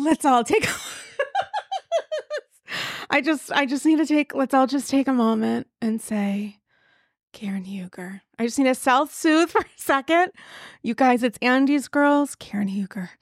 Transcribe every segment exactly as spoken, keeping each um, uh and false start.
let's all take I just I just need to take let's all just take a moment and say Karen Huger. I just need to self-soothe for a second. You guys, it's Andy's Girls, Karen Huger.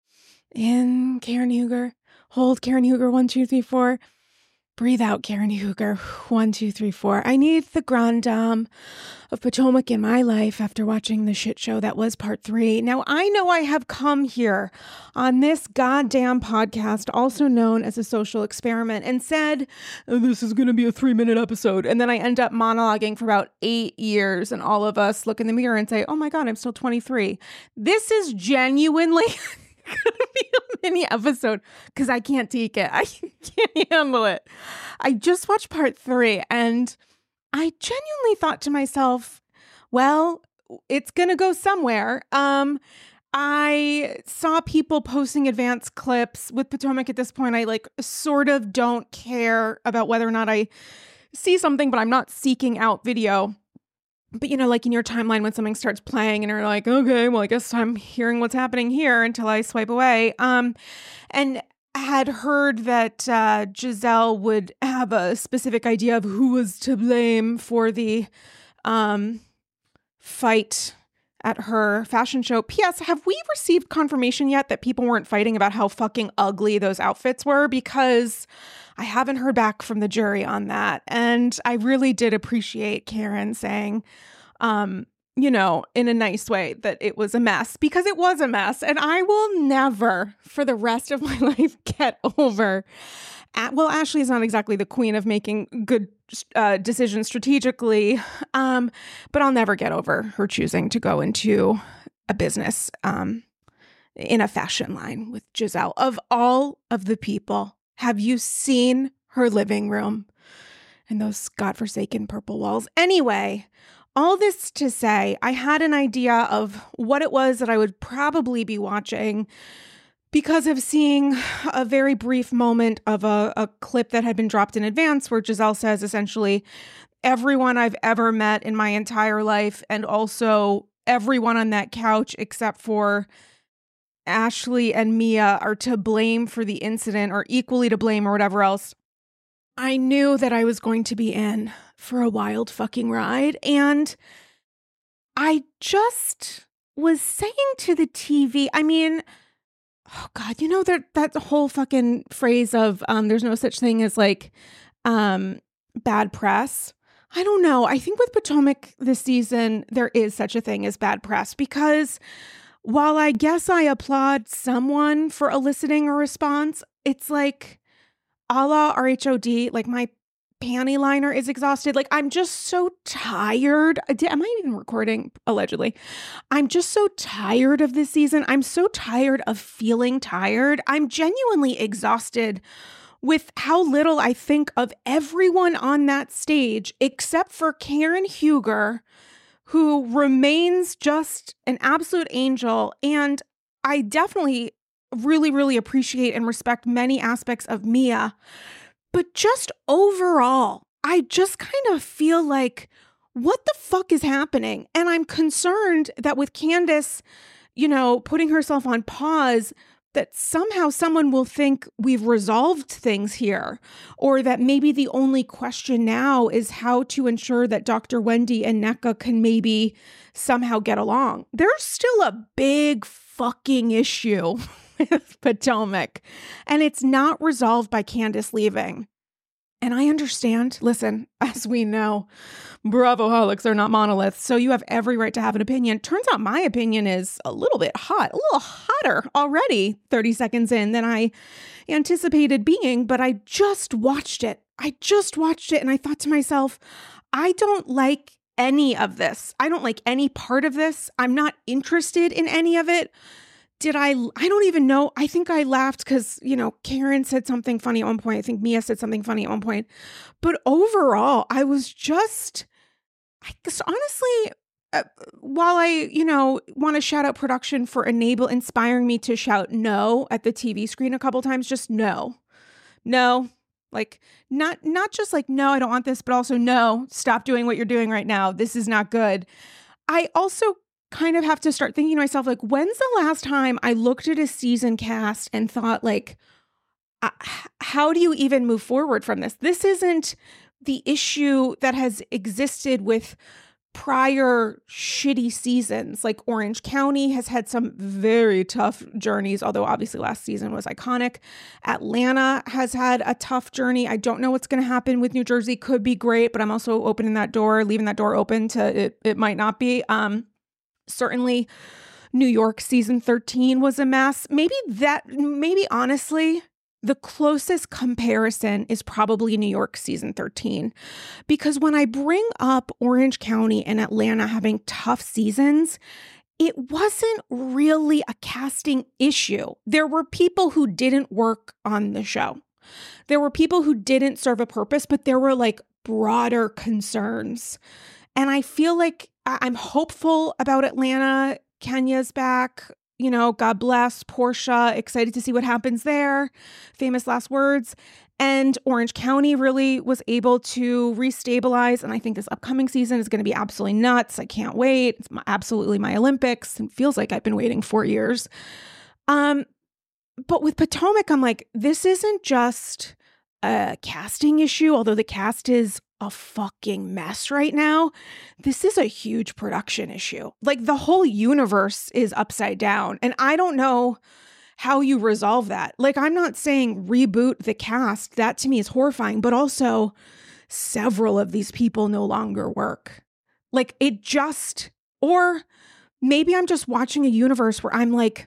In, Karen Huger. Hold, Karen Huger, one, two, three, four. Breathe out, Karen Huger, one, two, three, four. I need the Grand Dame of Potomac in my life after watching the shit show that was part three. Now, I know I have come here on this goddamn podcast, also known as a social experiment, and said, oh, this is going to be a three-minute episode. And then I end up monologuing for about eight years, and all of us look in the mirror and say, oh my God, I'm still twenty-three. This is genuinely gonna be a mini episode because I can't take it. I can't handle it. I just watched part three and I genuinely thought to myself, well, it's gonna go somewhere. Um, I saw people posting advanced clips with Potomac at this point. I like sort of don't care about whether or not I see something, but I'm not seeking out video. But, you know, like in your timeline when something starts playing and you're like, okay, well, I guess I'm hearing what's happening here until I swipe away. Um, and had heard that uh, Giselle would have a specific idea of who was to blame for the um, fight at her fashion show. P S. Have we received confirmation yet that people weren't fighting about how fucking ugly those outfits were? Because I haven't heard back from the jury on that. And I really did appreciate Karen saying, um, you know, in a nice way that it was a mess, because it was a mess. And I will never for the rest of my life get over at, well, Ashley is not exactly the queen of making good uh, decisions strategically, um, but I'll never get over her choosing to go into a business um, in a fashion line with Giselle. Of all of the people, have you seen her living room and those godforsaken purple walls? Anyway, all this to say, I had an idea of what it was that I would probably be watching because of seeing a very brief moment of a, a clip that had been dropped in advance where Giselle says essentially everyone I've ever met in my entire life and also everyone on that couch except for Ashley and Mia are to blame for the incident or equally to blame or whatever else. I knew that I was going to be in for a wild fucking ride. And I just was saying to the T V, I mean, oh God, you know, that that whole fucking phrase of um, there's no such thing as like um, bad press. I don't know. I think with Potomac this season, there is such a thing as bad press because while I guess I applaud someone for eliciting a response, it's like a la R H O D, like my panty liner is exhausted. Like I'm just so tired. Am I even recording? Allegedly. I'm just so tired of this season. I'm so tired of feeling tired. I'm genuinely exhausted with how little I think of everyone on that stage except for Karen Huger, who remains just an absolute angel. And I definitely really, really appreciate and respect many aspects of Mia. But just overall, I just kind of feel like, what the fuck is happening? And I'm concerned that with Candace, you know, putting herself on pause, that somehow someone will think we've resolved things here, or that maybe the only question now is how to ensure that Doctor Wendy and Nneka can maybe somehow get along. There's still a big fucking issue with Potomac, and it's not resolved by Candace leaving. And I understand, listen, as we know, Bravoholics are not monoliths, so you have every right to have an opinion. Turns out my opinion is a little bit hot, a little hotter already thirty seconds in than I anticipated being, but I just watched it. I just watched it and I thought to myself, I don't like any of this. I don't like any part of this. I'm not interested in any of it. Did I, I don't even know. I think I laughed because, you know, Karen said something funny at one point. I think Mia said something funny at one point. But overall, I was just, I guess, honestly, uh, while I, you know, want to shout out production for enable, inspiring me to shout no at the T V screen a couple times, just no, no, like not, not just like, no, I don't want this, but also no, stop doing what you're doing right now. This is not good. I also kind of have to start thinking to myself, like, when's the last time I looked at a season cast and thought, like, uh, how do you even move forward from this? This isn't the issue that has existed with prior shitty seasons. Like Orange County has had some very tough journeys, although obviously last season was iconic. Atlanta has had a tough journey. I don't know what's going to happen with New Jersey. Could be great, but I'm also opening that door, leaving that door open to it. It might not be. Um, certainly New York season thirteen was a mess. Maybe that, maybe honestly, the closest comparison is probably New York season thirteen, because when I bring up Orange County and Atlanta having tough seasons, it wasn't really a casting issue. There were people who didn't work on the show. There were people who didn't serve a purpose, but there were like broader concerns. And I feel like I'm hopeful about Atlanta. Kenya's back. You know, God bless Portia. Excited to see what happens there. Famous last words. And Orange County really was able to restabilize. And I think this upcoming season is going to be absolutely nuts. I can't wait. It's my, absolutely my Olympics. It feels like I've been waiting four years. Um, but with Potomac, I'm like, this isn't just a casting issue, although the cast is a fucking mess right now. This is a huge production issue. Like the whole universe is upside down. And I don't know how you resolve that. Like, I'm not saying reboot the cast. That to me is horrifying, but also several of these people no longer work. Like it just, or maybe I'm just watching a universe where I'm like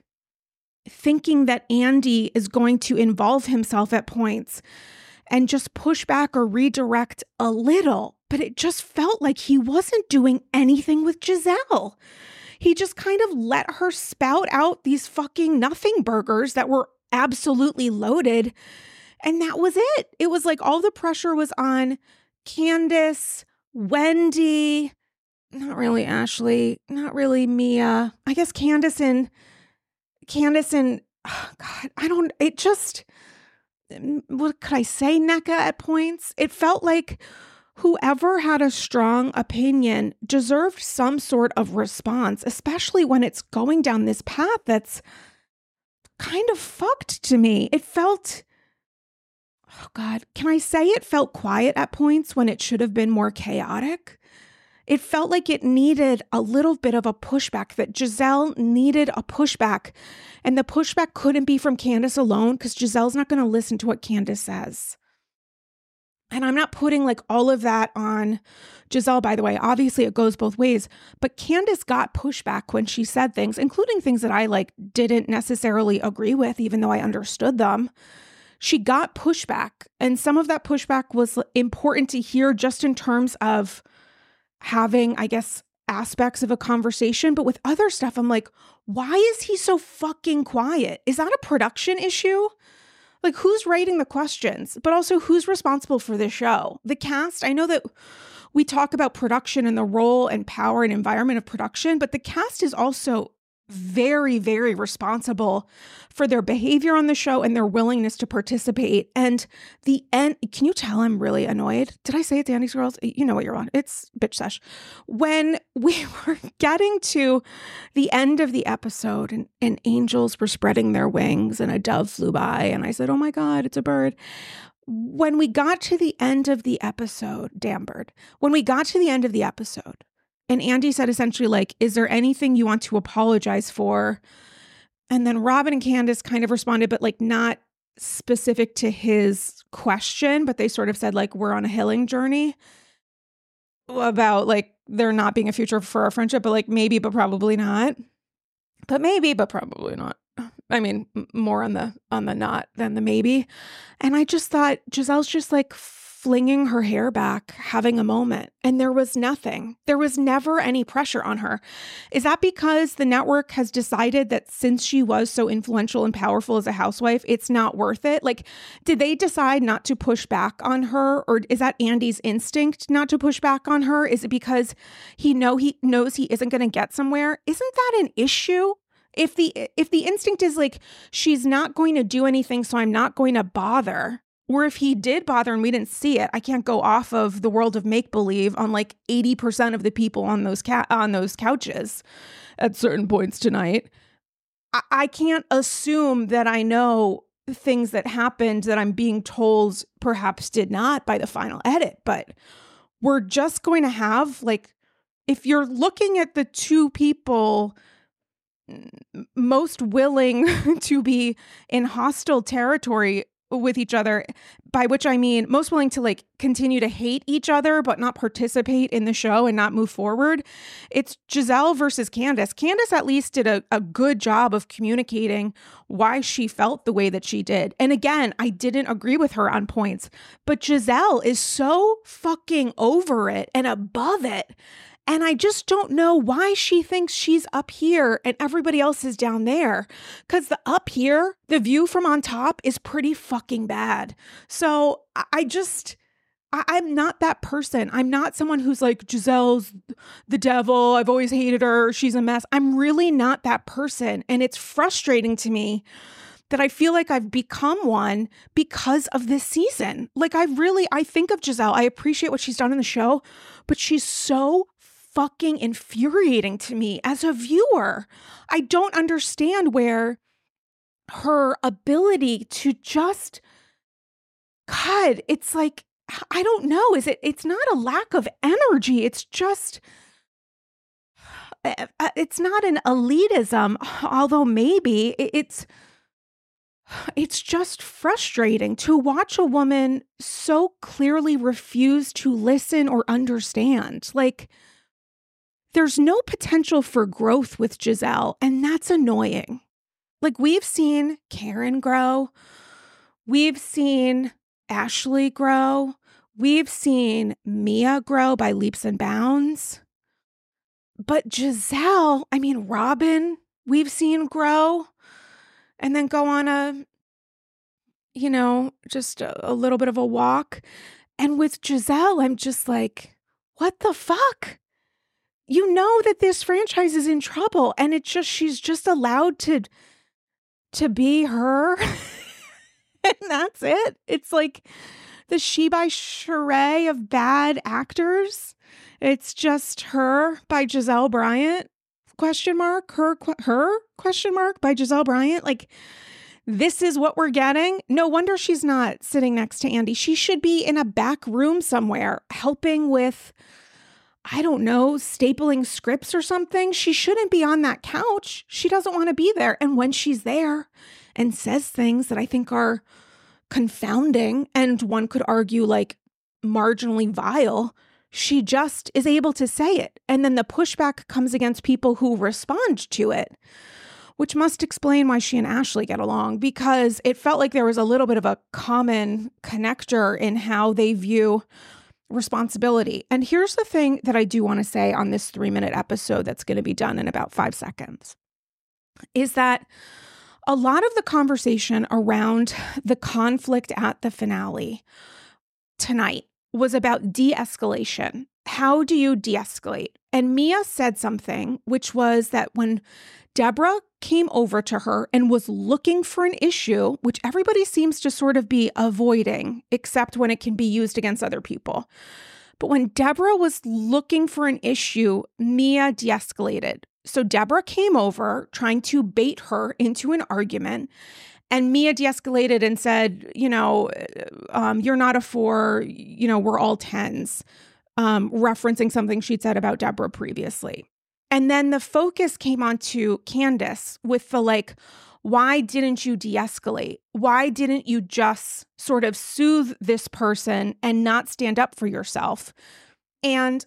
thinking that Andy is going to involve himself at points and just push back or redirect a little. But it just felt like he wasn't doing anything with Gizelle. He just kind of let her spout out these fucking nothing burgers that were absolutely loaded. And that was it. It was like all the pressure was on Candace, Wendy, not really Ashley, not really Mia. I guess Candace and, Candace and, oh God, I don't, it just... what could I say, Nneka at points? It felt like whoever had a strong opinion deserved some sort of response, especially when it's going down this path that's kind of fucked to me. It felt, oh God, can I say it felt quiet at points when it should have been more chaotic? It felt like it needed a little bit of a pushback, that Gizelle needed a pushback. And the pushback couldn't be from Candace alone, because Gizelle's not going to listen to what Candace says. And I'm not putting like all of that on Gizelle, by the way. Obviously, it goes both ways. But Candace got pushback when she said things, including things that I like didn't necessarily agree with, even though I understood them. She got pushback. And some of that pushback was important to hear just in terms of having, I guess, aspects of a conversation. But with other stuff, I'm like, why is he so fucking quiet? Is that a production issue? Like, who's writing the questions? But also, who's responsible for the show? The cast. I know that we talk about production and the role and power and environment of production, but the cast is also very, very responsible for their behavior on the show and their willingness to participate. And the end, can you tell I'm really annoyed? Did I say it, Dandy's Girls? You know what you're on. It's bitch sesh. When we were getting to the end of the episode and, and angels were spreading their wings and a dove flew by and I said, oh my God, it's a bird. When we got to the end of the episode, damn bird, when we got to the end of the episode, and Andy said essentially like, is there anything you want to apologize for? And then Robin and Candace kind of responded, but like not specific to his question, but they sort of said like, we're on a healing journey about like there not being a future for our friendship, but like maybe, but probably not. But maybe, but probably not. I mean, more on the on the not than the maybe. And I just thought Gizelle's just like flinging her hair back, having a moment. And there was nothing. There was never any pressure on her. Is that because the network has decided that since she was so influential and powerful as a housewife, it's not worth it? Like, did they decide not to push back on her? Or is that Andy's instinct not to push back on her? Is it because he know he knows he isn't going to get somewhere? Isn't that an issue? If the if the instinct is like, she's not going to do anything, so I'm not going to bother, Or if he did bother and we didn't see it, I can't go off of the world of make-believe on like eighty percent of the people on those ca- on those couches at certain points tonight. I-, I can't assume that I know things that happened that I'm being told perhaps did not by the final edit, but we're just going to have, like, if you're looking at the two people most willing to be in hostile territory with each other, by which I mean most willing to like continue to hate each other but not participate in the show and not move forward, it's Giselle versus Candace. Candace at least did a, a good job of communicating why she felt the way that she did. And again, I didn't agree with her on points, but Giselle is so fucking over it and above it. And I just don't know why she thinks she's up here and everybody else is down there. Because the up here, the view from on top is pretty fucking bad. So I just, I, I'm not that person. I'm not someone who's like, Giselle's the devil. I've always hated her. She's a mess. I'm really not that person. And it's frustrating to me that I feel like I've become one because of this season. Like I really, I think of Giselle. I appreciate what she's done in the show, but she's so fucking infuriating to me as a viewer. I don't understand where her ability to just, God, it's like, I don't know. Is it, it's not a lack of energy. It's just, it's not an elitism, although maybe it's, it's just frustrating to watch a woman so clearly refuse to listen or understand. Like, there's no potential for growth with Giselle, and that's annoying. Like, we've seen Karen grow. We've seen Ashley grow. We've seen Mia grow by leaps and bounds. But Giselle, I mean, Robin, we've seen grow and then go on a, you know, just a, a little bit of a walk. And with Giselle, I'm just like, what the fuck? You know that this franchise is in trouble and it's just, she's just allowed to, to be her. And that's it. It's like the She by Sheree of bad actors. It's just her by Gizelle Bryant, question mark, her, her question mark by Gizelle Bryant. Like, this is what we're getting. No wonder she's not sitting next to Andy. She should be in a back room somewhere helping with, I don't know, stapling scripts or something. She shouldn't be on that couch. She doesn't want to be there. And when she's there and says things that I think are confounding and one could argue like marginally vile, she just is able to say it. And then the pushback comes against people who respond to it, which must explain why she and Ashley get along, because it felt like there was a little bit of a common connector in how they view responsibility. And here's the thing that I do want to say on this three minute episode that's going to be done in about five seconds is that a lot of the conversation around the conflict at the finale tonight was about de-escalation. How do you de-escalate? And Mia said something, which was that when Deborah came over to her and was looking for an issue, which everybody seems to sort of be avoiding, except when it can be used against other people. But when Deborah was looking for an issue, Mia de-escalated. So Deborah came over trying to bait her into an argument, and Mia de-escalated and said, you know, um, you're not a four, you know, we're all tens, um, referencing something she'd said about Deborah previously. And then the focus came on to Candace with the like, why didn't you de-escalate? Why didn't you just sort of soothe this person and not stand up for yourself? And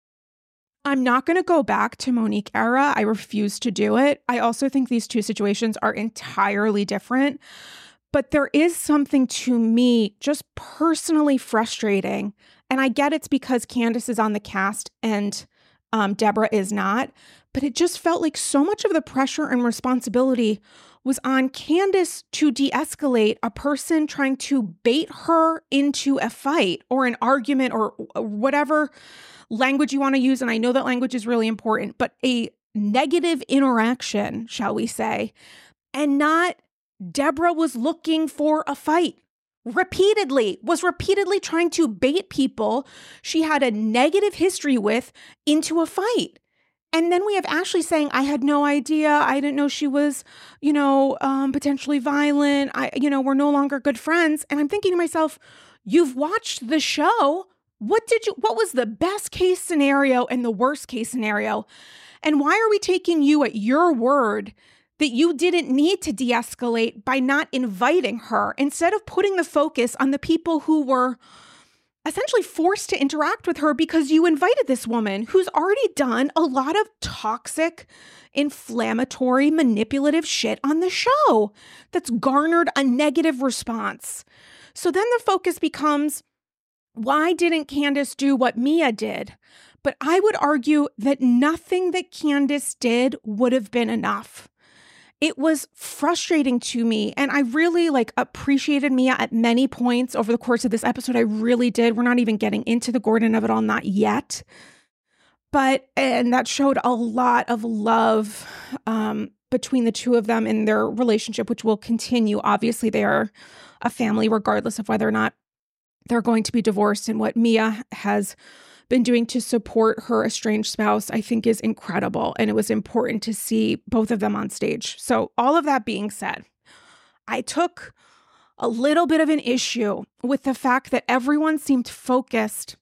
I'm not going to go back to Monique era. I refuse to do it. I also think these two situations are entirely different. But there is something to me just personally frustrating. And I get it's because Candace is on the cast and Um, Deborah is not, but it just felt like so much of the pressure and responsibility was on Candace to de-escalate a person trying to bait her into a fight or an argument or whatever language you want to use. And I know that language is really important, but a negative interaction, shall we say, and not Deborah was looking for a fight. repeatedly, was repeatedly trying to bait people she had a negative history with into a fight. And then we have Ashley saying, I had no idea. I didn't know she was, you know, um, potentially violent. I, you know, we're no longer good friends. And I'm thinking to myself, you've watched the show. What did you, what was the best case scenario and the worst case scenario? And why are we taking you at your word that you didn't need to de-escalate by not inviting her instead of putting the focus on the people who were essentially forced to interact with her because you invited this woman who's already done a lot of toxic, inflammatory, manipulative shit on the show that's garnered a negative response. So then the focus becomes, why didn't Candiace do what Mia did? But I would argue that nothing that Candiace did would have been enough. It was frustrating to me, and I really like appreciated Mia at many points over the course of this episode. I really did. We're not even getting into the Gordon of it all, not yet. But, and that showed a lot of love um, between the two of them in their relationship, which will continue. Obviously, they are a family, regardless of whether or not they're going to be divorced, and what Mia has been doing to support her estranged spouse, I think is incredible. And it was important to see both of them on stage. So all of that being said, I took a little bit of an issue with the fact that everyone seemed focused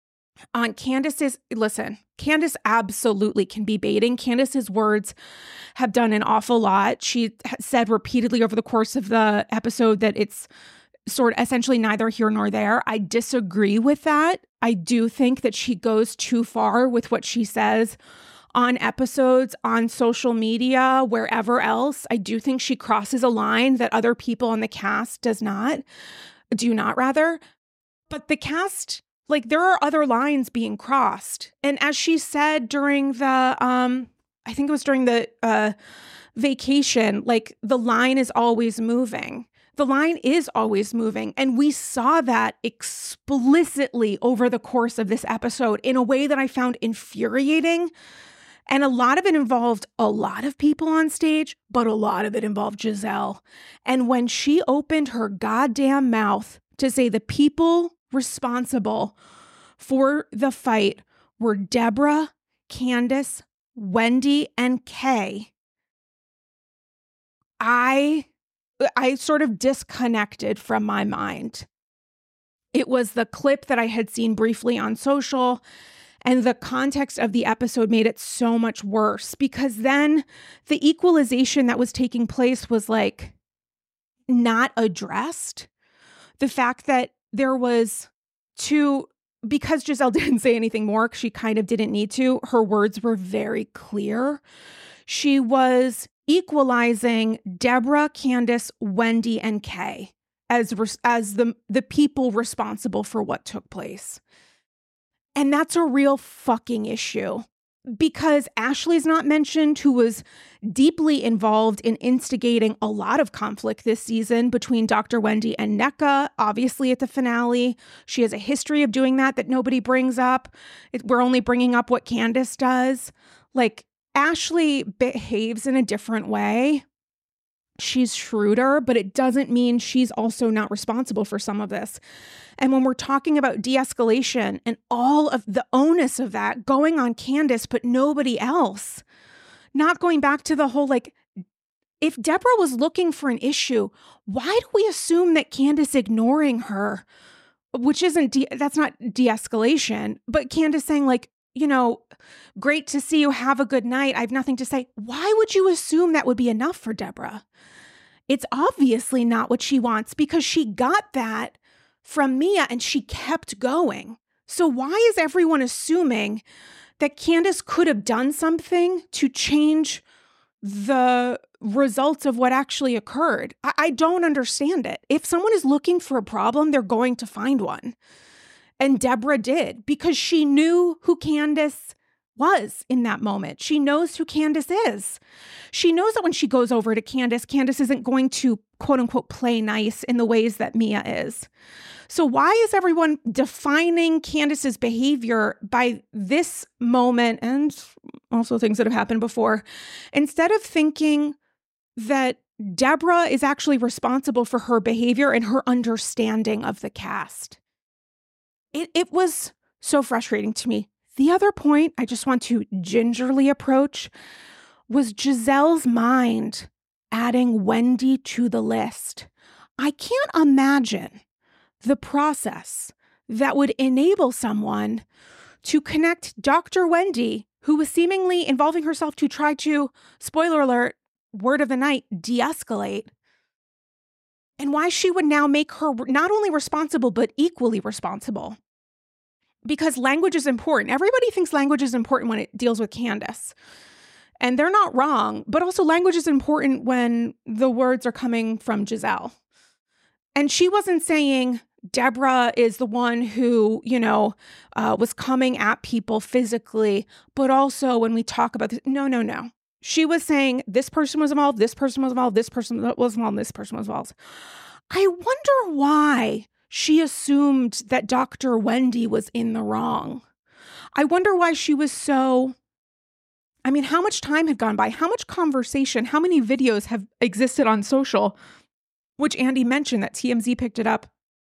on Candiace's, listen, Candiace absolutely can be baiting. Candiace's words have done an awful lot. She said repeatedly over the course of the episode that it's sort of essentially neither here nor there. I disagree with that. I do think that she goes too far with what she says on episodes, on social media, wherever else. I do think she crosses a line that other people on the cast does not, do not rather. But the cast, like there are other lines being crossed. And as she said during the, um, I think it was during the uh, vacation, like the line is always moving. The line is always moving. And we saw that explicitly over the course of this episode in a way that I found infuriating. And a lot of it involved a lot of people on stage, but a lot of it involved Gizelle. And when she opened her goddamn mouth to say the people responsible for the fight were Deborah, Candiace, Wendy, and Kay, I... I sort of disconnected from my mind. It was the clip that I had seen briefly on social, and the context of the episode made it so much worse because then the equalization that was taking place was like not addressed. The fact that there was two, because Gizelle didn't say anything more, she kind of didn't need to, her words were very clear. She was equalizing Deborah, Candiace, Wendy, and Kay as as the the people responsible for what took place. And that's a real fucking issue because Ashley's not mentioned, who was deeply involved in instigating a lot of conflict this season between Doctor Wendy and Nneka, obviously at the finale. She has a history of doing that that nobody brings up. It, we're only bringing up what Candiace does. Like, Ashley behaves in a different way. She's shrewder, but it doesn't mean she's also not responsible for some of this. And when we're talking about de-escalation and all of the onus of that going on Candiace, but nobody else, not going back to the whole, like, if Deborah was looking for an issue, why do we assume that Candiace ignoring her, which isn't, de- that's not de-escalation, but Candiace saying like, you know, great to see you. Have a good night. I have nothing to say. Why would you assume that would be enough for Deborah? It's obviously not what she wants because she got that from Mia and she kept going. So why is everyone assuming that Candiace could have done something to change the results of what actually occurred? I, I don't understand it. If someone is looking for a problem, they're going to find one. And Deborah did because she knew who Candiace was in that moment. She knows who Candiace is. She knows that when she goes over to Candiace, Candiace isn't going to quote unquote play nice in the ways that Mia is. So why is everyone defining Candiace's behavior by this moment and also things that have happened before, instead of thinking that Deborah is actually responsible for her behavior and her understanding of the cast. It, it was so frustrating to me. The other point I just want to gingerly approach was Gizelle's mind adding Wendy to the list. I can't imagine the process that would enable someone to connect Doctor Wendy, who was seemingly involving herself to try to, spoiler alert, word of the night, de-escalate, and why she would now make her not only responsible, but equally responsible. Because language is important. Everybody thinks language is important when it deals with Candace. And they're not wrong, but also language is important when the words are coming from Gizelle. And she wasn't saying Deborah is the one who, you know, uh, was coming at people physically, but also when we talk about this, no, no, no. She was saying this person was involved, this person was involved, this person was involved, this person was involved. I wonder why she assumed that Doctor Wendy was in the wrong. I wonder why she was so... I mean, how much time had gone by? How much conversation? How many videos have existed on social? Which Andy mentioned that T M Z picked it up.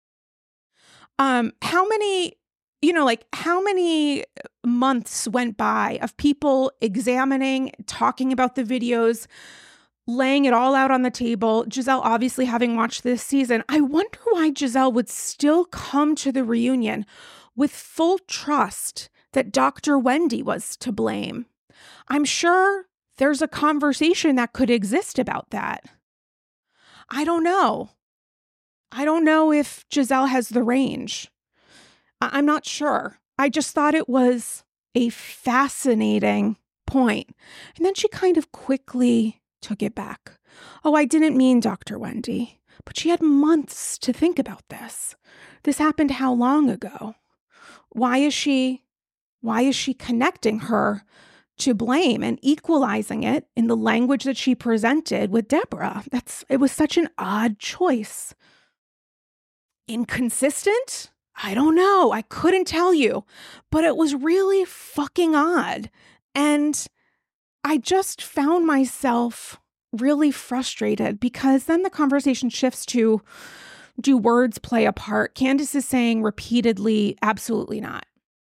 Um, how many, you know, like how many months went by of people examining, talking about the videos, laying it all out on the table? Gizelle obviously having watched this season. I wonder why Gizelle would still come to the reunion with full trust that Doctor Wendy was to blame. I'm sure there's a conversation that could exist about that. I don't know. I don't know if Gizelle has the range. I- I'm not sure. I just thought it was a fascinating point. And then she kind of quickly took it back. Oh, I didn't mean Doctor Wendy, but she had months to think about this. This happened how long ago? Why is she, why is she connecting her to blame and equalizing it in the language that she presented with Deborah? That's, it was such an odd choice. Inconsistent? I don't know. I couldn't tell you, but it was really fucking odd. And I just found myself really frustrated because then the conversation shifts to, do words play a part? Candace is saying repeatedly, absolutely not.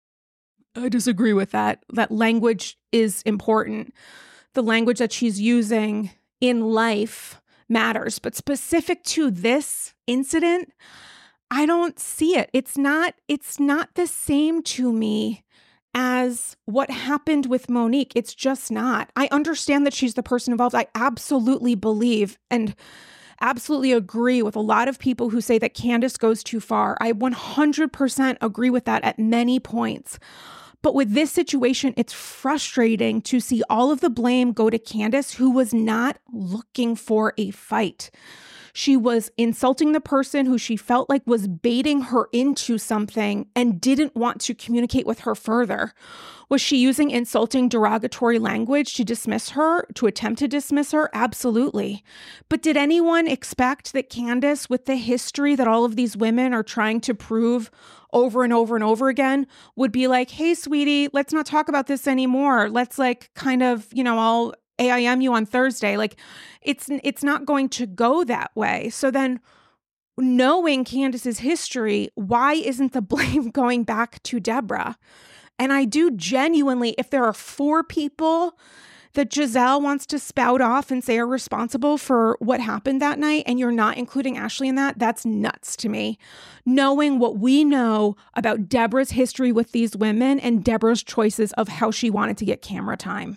I disagree with that. That language is important. The language that she's using in life matters, but specific to this incident, I don't see it. It's not, it's not the same to me as what happened with Monique. It's just not. I understand that she's the person involved. I absolutely believe and absolutely agree with a lot of people who say that Candace goes too far. I one hundred percent agree with that at many points. But with this situation, it's frustrating to see all of the blame go to Candace, who was not looking for a fight. She was insulting the person who she felt like was baiting her into something and didn't want to communicate with her further. Was she using insulting, derogatory language to dismiss her, to attempt to dismiss her? Absolutely. But did anyone expect that Candace, with the history that all of these women are trying to prove over and over and over again, would be like, hey, sweetie, let's not talk about this anymore. Let's like kind of, you know, I'll A I M you on Thursday. Like it's, it's not going to go that way. So then knowing Candace's history, why isn't the blame going back to Deborah? And I do genuinely, if there are four people that Gizelle wants to spout off and say are responsible for what happened that night, and you're not including Ashley in that, that's nuts to me. Knowing what we know about Deborah's history with these women and Deborah's choices of how she wanted to get camera time.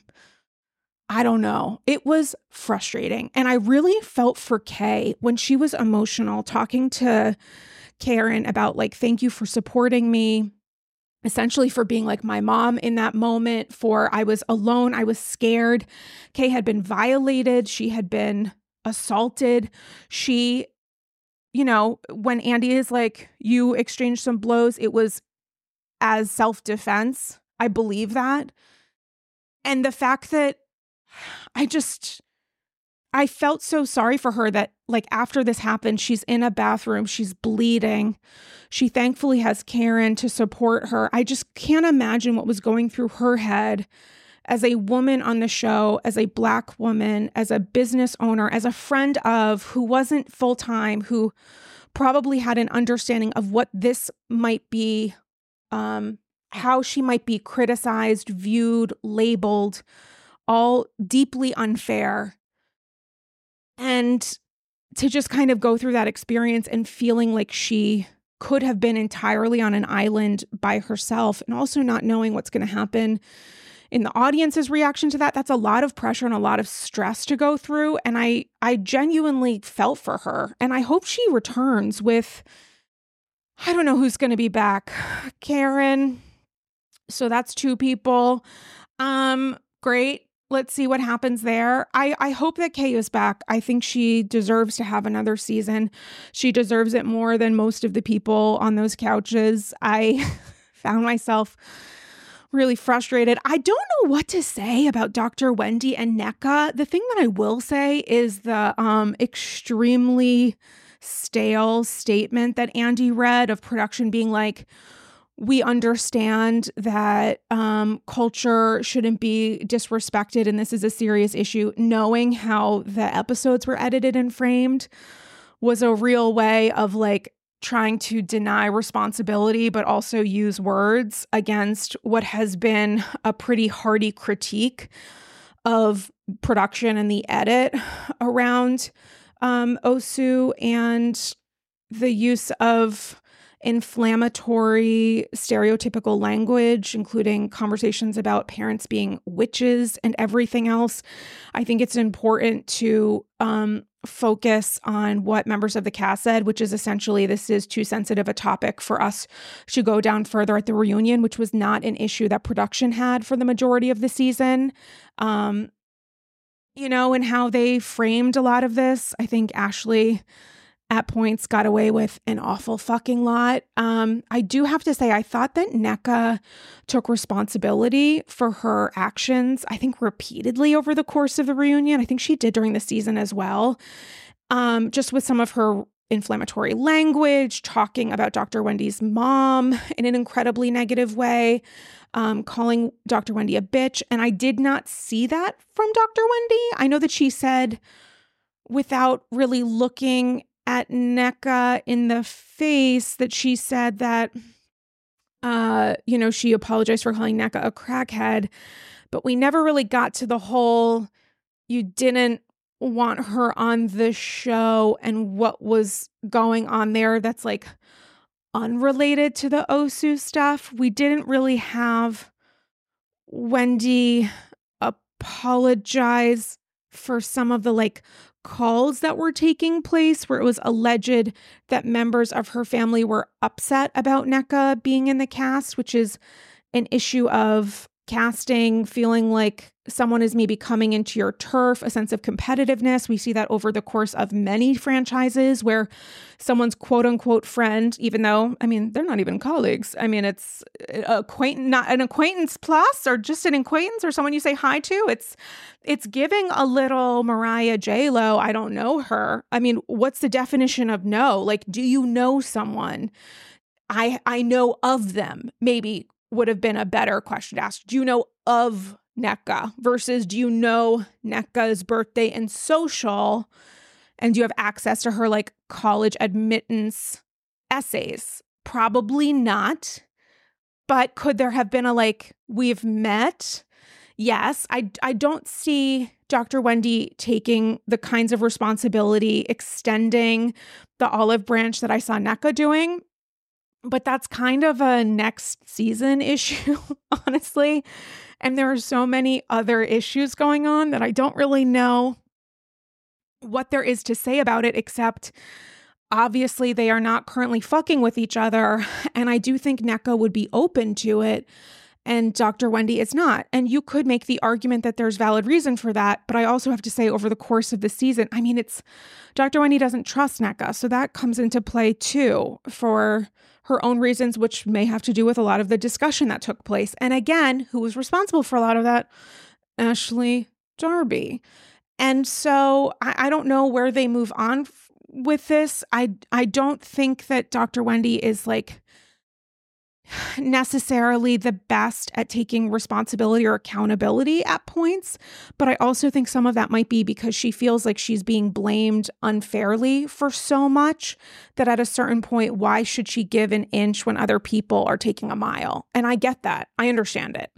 I don't know. It was frustrating. And I really felt for Kay when she was emotional talking to Karen about like, thank you for supporting me. Essentially for being like my mom in that moment, for I was alone, I was scared. Kay had been violated. She had been assaulted. She, you know, when Andy is like, you exchanged some blows, it was as self-defense. I believe that. And the fact that I just, I felt so sorry for her that like after this happened, she's in a bathroom, she's bleeding. She thankfully has Karen to support her. I just can't imagine what was going through her head as a woman on the show, as a Black woman, as a business owner, as a friend of who wasn't full-time, who probably had an understanding of what this might be, um, how she might be criticized, viewed, labeled, all deeply unfair. And to just kind of go through that experience and feeling like she could have been entirely on an island by herself, and also not knowing what's going to happen in the audience's reaction to that, that's a lot of pressure and a lot of stress to go through. And I, I genuinely felt for her. And I hope she returns with, I don't know who's going to be back. Karen. So that's two people. Um, great. Let's see what happens there. I, I hope that Kay is back. I think she deserves to have another season. She deserves it more than most of the people on those couches. I found myself really frustrated. I don't know what to say about Doctor Wendy and Nneka. The thing that I will say is the um, extremely stale statement that Andy read of production being like, we understand that um, culture shouldn't be disrespected and this is a serious issue. Knowing how the episodes were edited and framed was a real way of like trying to deny responsibility, but also use words against what has been a pretty hearty critique of production and the edit around um, Osu and the use of inflammatory, stereotypical language, including conversations about parents being witches and everything else. I think it's important to um, focus on what members of the cast said, which is essentially this is too sensitive a topic for us to go down further at the reunion, which was not an issue that production had for the majority of the season. Um, you know, and how they framed a lot of this. I think Ashley at points got away with an awful fucking lot. Um, I do have to say, I thought that Nneka took responsibility for her actions, I think repeatedly over the course of the reunion. I think she did during the season as well. Um, just with some of her inflammatory language, talking about Doctor Wendy's mom in an incredibly negative way, um, calling Doctor Wendy a bitch. And I did not see that from Doctor Wendy. I know that she said, without really looking at Nneka in the face, that she said that, uh, you know, she apologized for calling Nneka a crackhead, but we never really got to the whole, you didn't want her on the show and what was going on there that's like unrelated to the Osu stuff. We didn't really have Wendy apologize for some of the like calls that were taking place where it was alleged that members of her family were upset about Nneka being in the cast, which is an issue of casting, feeling like someone is maybe coming into your turf, a sense of competitiveness. We see that over the course of many franchises where someone's quote unquote friend, even though, I mean, they're not even colleagues. I mean, it's acquaintance, not an acquaintance plus, or just an acquaintance or someone you say hi to. It's, it's giving a little Mariah J-Lo. I don't know her. I mean, what's the definition of know? Like, do you know someone? I, I know of them, maybe would have been a better question to ask. Do you know of Nneka versus do you know Nneka's birthday and social, and do you have access to her like college admittance essays? Probably not. But could there have been a like, we've met? Yes. I, I don't see Doctor Wendy taking the kinds of responsibility, extending the olive branch that I saw Nneka doing. But that's kind of a next season issue, honestly. And there are so many other issues going on that I don't really know what there is to say about it, except obviously they are not currently fucking with each other. And I do think Nneka would be open to it, and Doctor Wendy is not. And you could make the argument that there's valid reason for that. But I also have to say, over the course of the season, I mean, it's Doctor Wendy doesn't trust Nneka. So that comes into play too for her own reasons, which may have to do with a lot of the discussion that took place. And again, who was responsible for a lot of that? Ashley Darby. And so I, I don't know where they move on f- with this. I, I don't think that Doctor Wendy is like necessarily the best at taking responsibility or accountability at points, but I also think some of that might be because she feels like she's being blamed unfairly for so much that at a certain point, why should she give an inch when other people are taking a mile? And I get that. I understand it.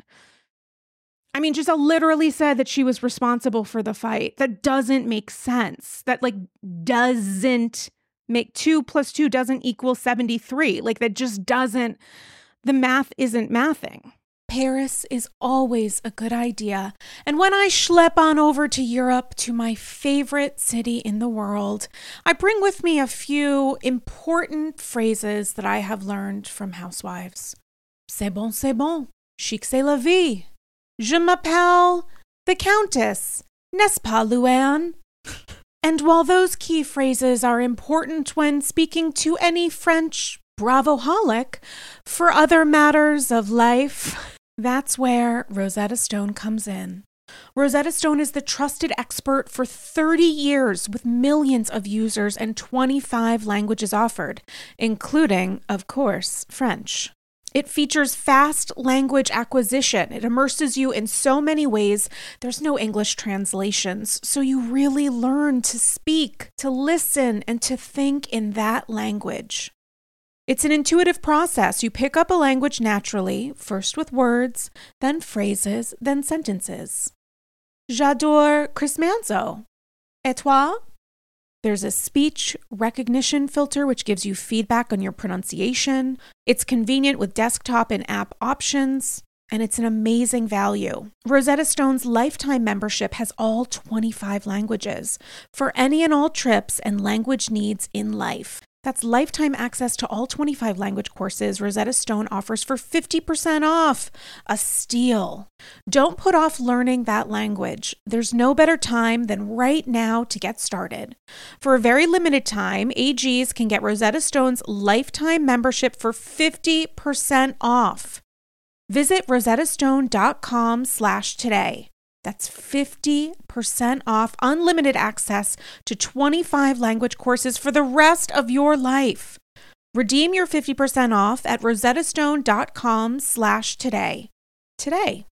I mean, Gisele literally said that she was responsible for the fight. That doesn't make sense. That like doesn't make two plus two doesn't equal seventy-three. Like that just doesn't, the math isn't mathing. Paris is always a good idea. And when I schlep on over to Europe, to my favorite city in the world, I bring with me a few important phrases that I have learned from housewives. C'est bon, c'est bon. Chic, c'est la vie. Je m'appelle the Countess. N'est-ce pas, Luann? And while those key phrases are important when speaking to any French bravoholic, for other matters of life, that's where Rosetta Stone comes in. Rosetta Stone is the trusted expert for thirty years with millions of users and twenty-five languages offered, including, of course, French. It features fast language acquisition. It immerses you in so many ways. There's no English translations, so you really learn to speak, to listen, and to think in that language. It's an intuitive process. You pick up a language naturally, first with words, then phrases, then sentences. J'adore Chris Manzo. Et toi? There's a speech recognition filter, which gives you feedback on your pronunciation. It's convenient with desktop and app options, and it's an amazing value. Rosetta Stone's lifetime membership has all twenty-five languages for any and all trips and language needs in life. That's lifetime access to all twenty-five language courses Rosetta Stone offers for fifty percent off. A steal. Don't put off learning that language. There's no better time than right now to get started. For a very limited time, A Gs can get Rosetta Stone's lifetime membership for fifty percent off. Visit rosettastone.com slash today. That's fifty percent off unlimited access to twenty-five language courses for the rest of your life. Redeem your fifty percent off at rosettastone.com slash today. Today.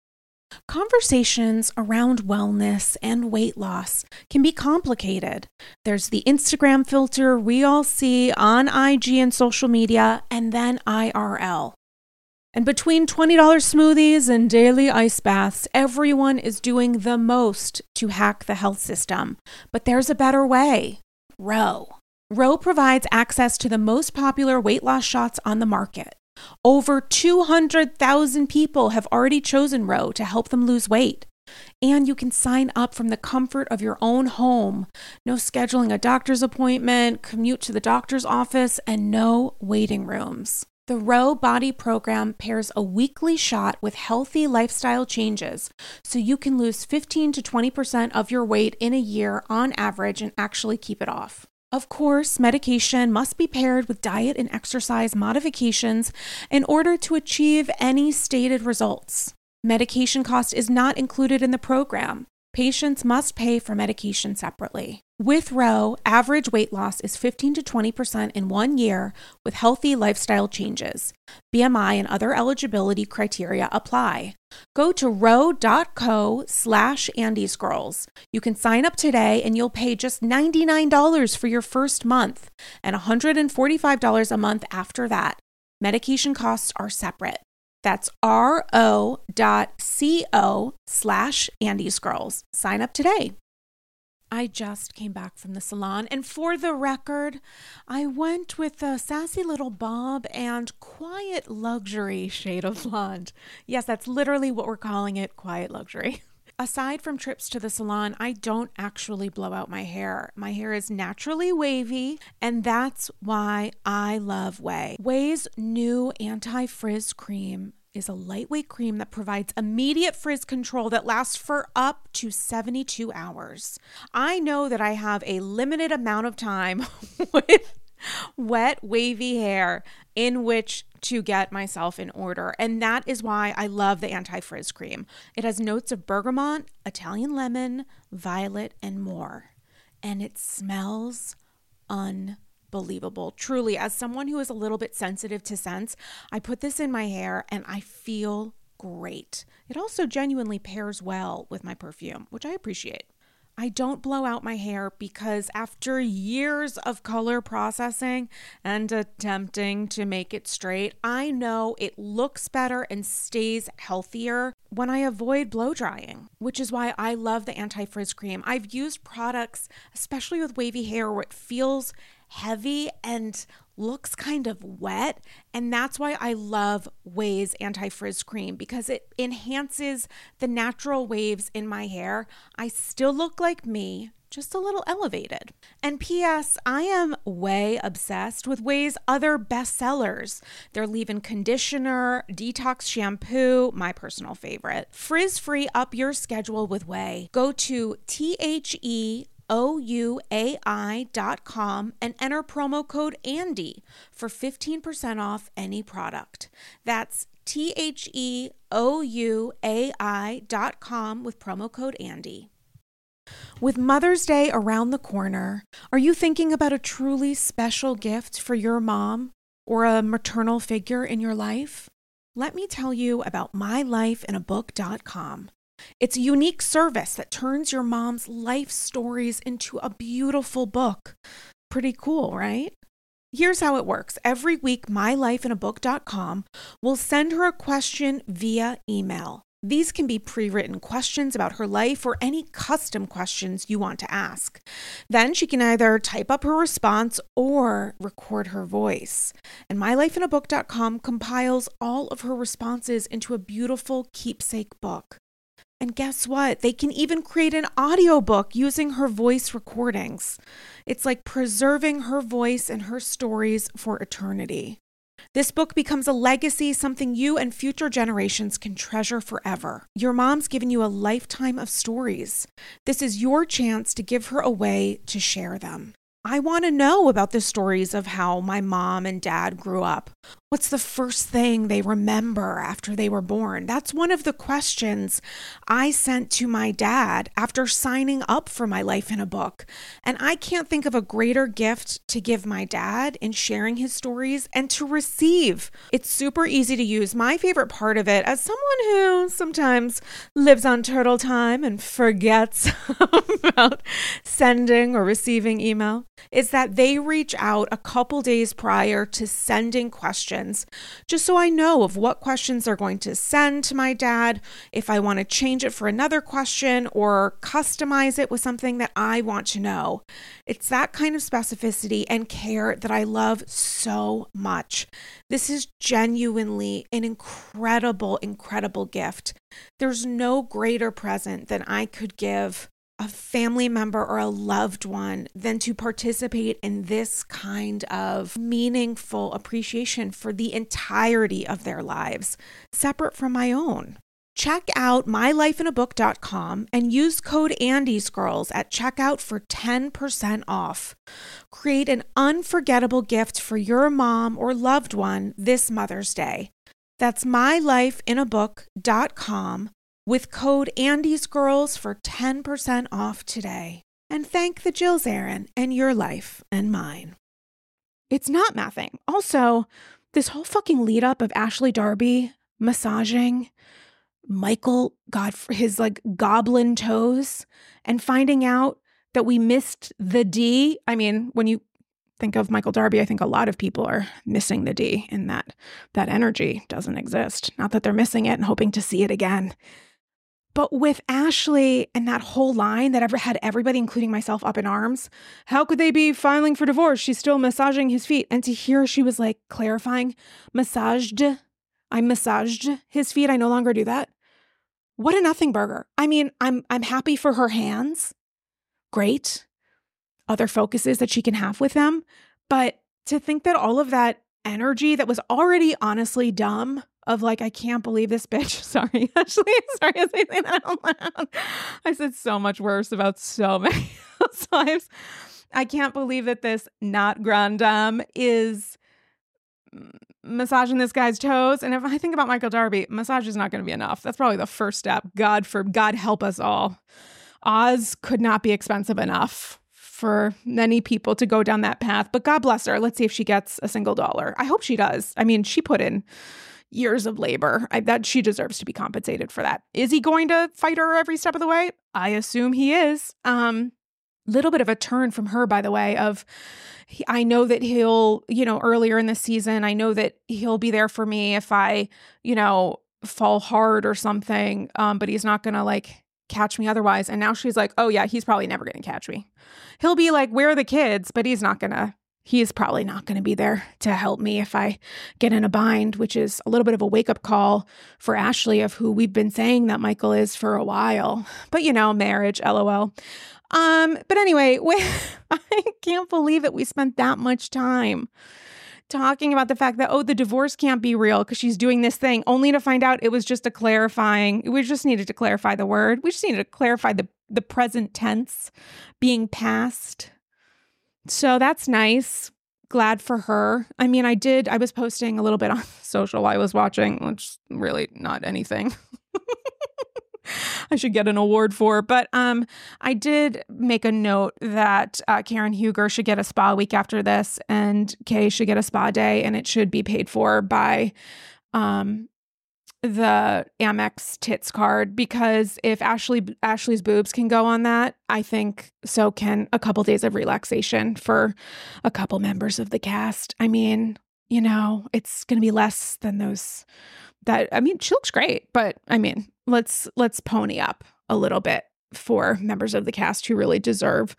Conversations around wellness and weight loss can be complicated. There's the Instagram filter we all see on I G and social media, and then I R L. And between twenty dollars smoothies and daily ice baths, everyone is doing the most to hack the health system. But there's a better way. Ro. Ro provides access to the most popular weight loss shots on the market. Over two hundred thousand people have already chosen Ro to help them lose weight. And you can sign up from the comfort of your own home. No scheduling a doctor's appointment, commute to the doctor's office, and no waiting rooms. The Ro Body Program pairs a weekly shot with healthy lifestyle changes, so you can lose fifteen to twenty percent of your weight in a year on average and actually keep it off. Of course, medication must be paired with diet and exercise modifications in order to achieve any stated results. Medication cost is not included in the program. Patients must pay for medication separately. With Ro, average weight loss is fifteen to twenty percent in one year with healthy lifestyle changes. B M I and other eligibility criteria apply. Go to ro.co slash Andy's Girls. You can sign up today and you'll pay just ninety-nine dollars for your first month and one hundred forty-five dollars a month after that. Medication costs are separate. That's ro.co slash Andy's Girls. Sign up today. I just came back from the salon, and for the record, I went with a sassy little bob and quiet luxury shade of blonde. Yes, that's literally what we're calling it, quiet luxury. Aside from trips to the salon, I don't actually blow out my hair. My hair is naturally wavy, and that's why I love Ouai. Ouai's new anti-frizz cream is a lightweight cream that provides immediate frizz control that lasts for up to seventy-two hours. I know that I have a limited amount of time with wet, wavy hair in which to get myself in order. And that is why I love the anti-frizz cream. It has notes of bergamot, Italian lemon, violet, and more. And it smells unbelievable. unbelievable. Truly, as someone who is a little bit sensitive to scents, I put this in my hair and I feel great. It also genuinely pairs well with my perfume, which I appreciate. I don't blow out my hair because after years of color processing and attempting to make it straight, I know it looks better and stays healthier when I avoid blow drying, which is why I love the anti-frizz cream. I've used products, especially with wavy hair, where it feels heavy and looks kind of wet. And that's why I love Ouai's anti-frizz cream, because it enhances the natural waves in my hair. I still look like me, just a little elevated. And P S I am way obsessed with Ouai's other bestsellers. Their leave-in conditioner, detox shampoo, my personal favorite. Frizz-free up your schedule with Ouai. Go to T H E O U A I dot com and enter promo code Andy for fifteen percent off any product. That's T H E O U A I dot com with promo code Andy. With Mother's Day around the corner, are you thinking about a truly special gift for your mom or a maternal figure in your life? Let me tell you about my life in a book dot com. It's a unique service that turns your mom's life stories into a beautiful book. Pretty cool, right? Here's how it works. Every week, my life in a book dot com will send her a question via email. These can be pre-written questions about her life or any custom questions you want to ask. Then she can either type up her response or record her voice. And my life in a book dot com compiles all of her responses into a beautiful keepsake book. And guess what? They can even create an audiobook using her voice recordings. It's like preserving her voice and her stories for eternity. This book becomes a legacy, something you and future generations can treasure forever. Your mom's given you a lifetime of stories. This is your chance to give her a way to share them. I want to know about the stories of how my mom and dad grew up. What's the first thing they remember after they were born? That's one of the questions I sent to my dad after signing up for my life in a book. And I can't think of a greater gift to give my dad in sharing his stories and to receive. It's super easy to use. My favorite part of it, as someone who sometimes lives on turtle time and forgets about sending or receiving email, is that they reach out a couple days prior to sending questions, just so I know of what questions they're going to send to my dad, if I want to change it for another question or customize it with something that I want to know. It's that kind of specificity and care that I love so much. This is genuinely an incredible, incredible gift. There's no greater present than I could give a family member or a loved one than to participate in this kind of meaningful appreciation for the entirety of their lives, separate from my own. Check out my life in a book dot com and use code ANDYSGIRLS at checkout for ten percent off. Create an unforgettable gift for your mom or loved one this Mother's Day. That's my life in a book dot com with code ANDYSGIRLS for ten percent off today. And thank the Jills Aaron and your life and mine. It's not mathing. Also, this whole fucking lead up of Ashley Darby massaging Michael, God, his like goblin toes, and finding out that we missed the D. I mean, when you think of Michael Darby, I think a lot of people are missing the D, and that that energy doesn't exist. Not that they're missing it and hoping to see it again. But with Ashley and that whole line that ever had everybody, including myself, up in arms, how could they be filing for divorce? She's still massaging his feet. And to hear she was like clarifying, massaged, I massaged his feet. I no longer do that. What a nothing burger. I mean, I'm I'm happy for her hands. Great. Other focuses that she can have with them. But to think that all of that energy that was already honestly dumb, of like, I can't believe this bitch. Sorry, Ashley. Sorry, I say that out loud. I said so much worse about so many housewives. I can't believe that this not grande dame is massaging this guy's toes. And if I think about Michael Darby, massage is not going to be enough. That's probably the first step. God for God help us all. Oz could not be expensive enough for many people to go down that path, but God bless her. Let's see if she gets a single dollar. I hope she does. I mean, she put in years of labor. I, that she deserves to be compensated for that. Is he going to fight her every step of the way? I assume he is. Um, little bit of a turn from her, by the way, of he, I know that he'll, you know, earlier in the season, I know that he'll be there for me if I, you know, fall hard or something, um, but he's not going to like catch me otherwise. And now she's like, oh yeah, he's probably never going to catch me. He'll be like, where are the kids? But he's not going to, he's probably not going to be there to help me if I get in a bind, which is a little bit of a wake up call for Ashley of who we've been saying that Michael is for a while. But you know, marriage, LOL. Um, but anyway, we, I can't believe that we spent that much time talking about the fact that, oh, the divorce can't be real because she's doing this thing, only to find out it was just a clarifying. We just needed to clarify the word. We just needed to clarify the, the present tense being past. So that's nice. Glad for her. I mean, I did, I was posting a little bit on social while I was watching, which really not anything I should get an award for. But um, I did make a note that uh, Karen Huger should get a spa week after this, and Kay should get a spa day, and it should be paid for by um, the Amex Tits card, because if Ashley Ashley's boobs can go on that, I think so can a couple days of relaxation for a couple members of the cast. I mean, you know, it's going to be less than those that, I mean, she looks great, but I mean, let's, let's pony up a little bit for members of the cast who really deserve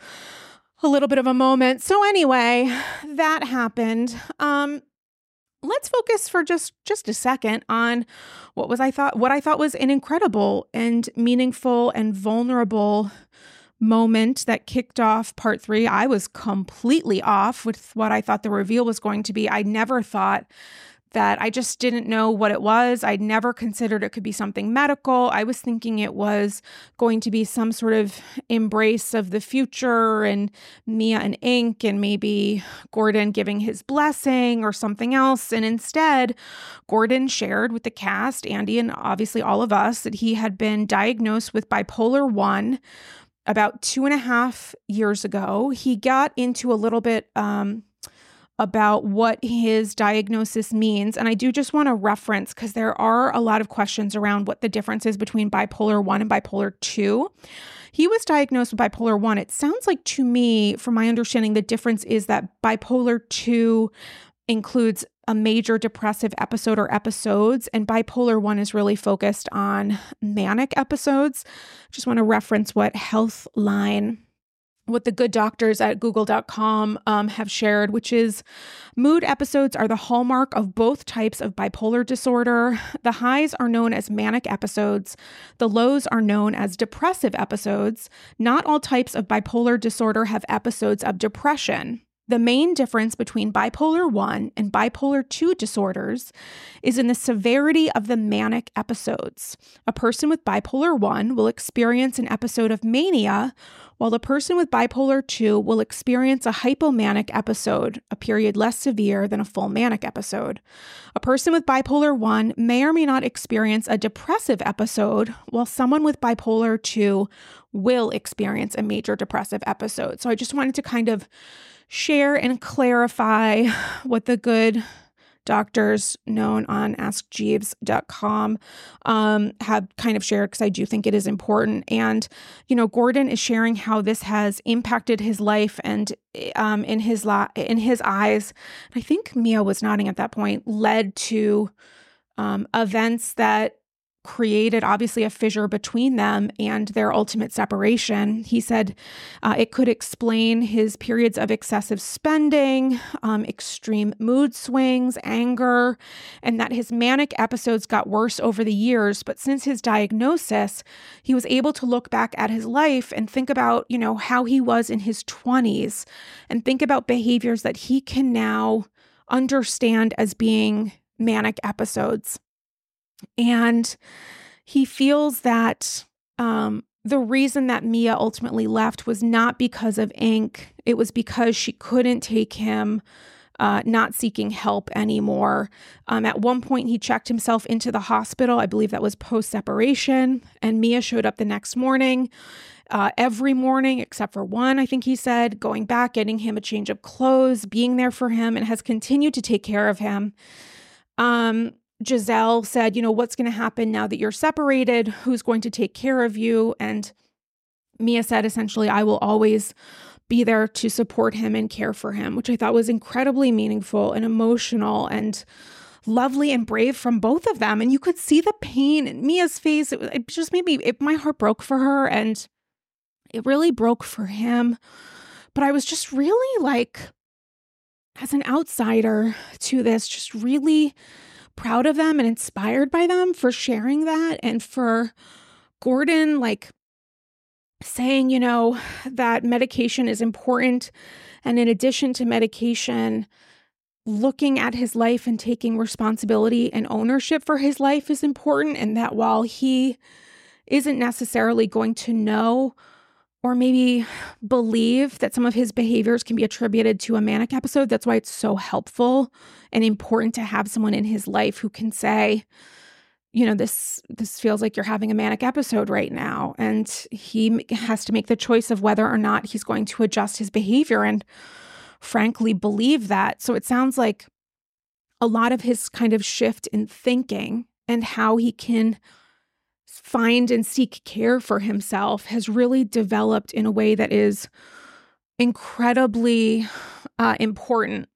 a little bit of a moment. So anyway, that happened. Um, let's focus for just, just a second on what was I thought, what I thought was an incredible and meaningful and vulnerable moment that kicked off part three. I was completely off with what I thought the reveal was going to be. I never thought that, I just didn't know what it was. I'd never considered it could be something medical. I was thinking it was going to be some sort of embrace of the future and Mia and Ink and maybe Gordon giving his blessing or something else. And instead, Gordon shared with the cast, Andy, and obviously all of us, that he had been diagnosed with bipolar one about two and a half years ago. He got into a little bit um, about what his diagnosis means. And I do just want to reference, because there are a lot of questions around what the difference is between bipolar one and bipolar two. He was diagnosed with bipolar one. It sounds like to me, from my understanding, the difference is that bipolar two includes a major depressive episode or episodes, and bipolar one is really focused on manic episodes. Just want to reference what Healthline, what the good doctors at google dot com um, have shared, which is mood episodes are the hallmark of both types of bipolar disorder. The highs are known as manic episodes. The lows are known as depressive episodes. Not all types of bipolar disorder have episodes of depression. The main difference between bipolar one and bipolar two disorders is in the severity of the manic episodes. A person with bipolar one will experience an episode of mania, while a person with bipolar two will experience a hypomanic episode, a period less severe than a full manic episode. A person with bipolar one may or may not experience a depressive episode, while someone with bipolar two will experience a major depressive episode. So I just wanted to kind of share and clarify what the good doctors known on ask jeeves dot com um, have kind of shared, because I do think it is important. And, you know, Gordon is sharing how this has impacted his life and um, in his la- in his eyes, I think Mia was nodding at that point, led to um, events that created obviously a fissure between them and their ultimate separation. He said uh, it could explain his periods of excessive spending, um, extreme mood swings, anger, and that his manic episodes got worse over the years. But since his diagnosis, he was able to look back at his life and think about, you know, how he was in his twenties and think about behaviors that he can now understand as being manic episodes. And he feels that um, the reason that Mia ultimately left was not because of Ink. It was because she couldn't take him uh, not seeking help anymore. Um, at one point, he checked himself into the hospital. I believe that was post-separation. And Mia showed up the next morning uh, every morning except for one, I think he said, going back, getting him a change of clothes, being there for him, and has continued to take care of him. Um, Giselle said, you know, what's going to happen now that you're separated? Who's going to take care of you? And Mia said, essentially, I will always be there to support him and care for him, which I thought was incredibly meaningful and emotional and lovely and brave from both of them. And you could see the pain in Mia's face. It, it just made me, it, my heart broke for her, and it really broke for him. But I was just really like, as an outsider to this, just really proud of them and inspired by them for sharing that, and for Gordon, like, saying, you know, that medication is important. And in addition to medication, looking at his life and taking responsibility and ownership for his life is important. And that while he isn't necessarily going to know or maybe believe that some of his behaviors can be attributed to a manic episode, that's why it's so helpful and important to have someone in his life who can say, you know, this this feels like you're having a manic episode right now. And he has to make the choice of whether or not he's going to adjust his behavior and frankly believe that. So it sounds like a lot of his kind of shift in thinking and how he can find and seek care for himself has really developed in a way that is incredibly uh, important.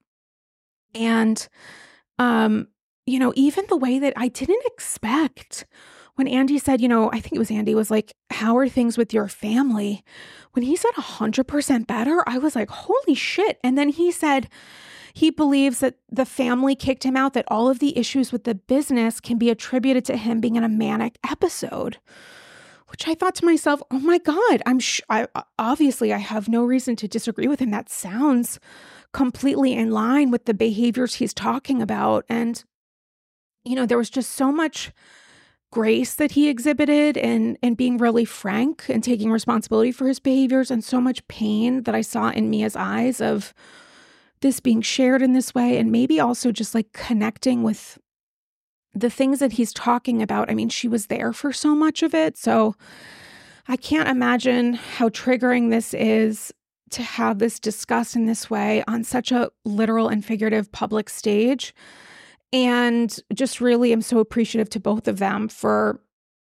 And, um, you know, even the way that I didn't expect when Andy said, you know, I think it was Andy was like, how are things with your family? When he said one hundred percent better, I was like, holy shit. And then he said he believes that the family kicked him out, that all of the issues with the business can be attributed to him being in a manic episode, which I thought to myself, oh my God, I'm sh- I, obviously I have no reason to disagree with him. That sounds completely in line with the behaviors he's talking about. And you know, there was just so much grace that he exhibited and and being really frank and taking responsibility for his behaviors, and so much pain that I saw in Mia's eyes of this being shared in this way, and maybe also just like connecting with the things that he's talking about. I mean, she was there for so much of it. So I can't imagine how triggering this is to have this discussed in this way on such a literal and figurative public stage. And just really am so appreciative to both of them for,